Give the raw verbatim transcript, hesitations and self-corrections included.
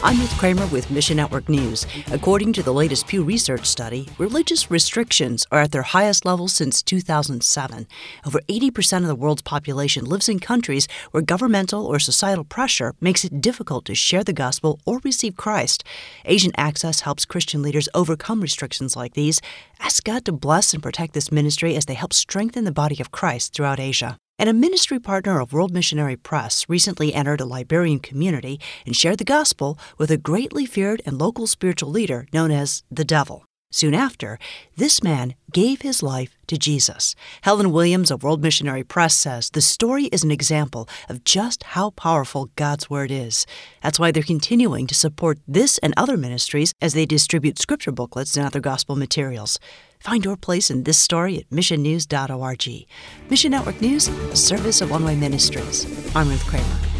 I'm Ruth Kramer with Mission Network News. According to the latest Pew Research study, religious restrictions are at their highest level since two thousand seven. Over eighty percent of the world's population lives in countries where governmental or societal pressure makes it difficult to share the gospel or receive Christ. Asian Access helps Christian leaders overcome restrictions like these. Ask God to bless and protect this ministry as they help strengthen the body of Christ throughout Asia. And a ministry partner of World Missionary Press recently entered a Liberian community and shared the gospel with a greatly feared and local spiritual leader known as the Devil. Soon after, this man gave his life to Jesus. Helen Williams of World Missionary Press says the story is an example of just how powerful God's Word is. That's why they're continuing to support this and other ministries as they distribute scripture booklets and other gospel materials. Find your place in this story at mission news dot org. Mission Network News, a service of One Way Ministries. I'm Ruth Kramer.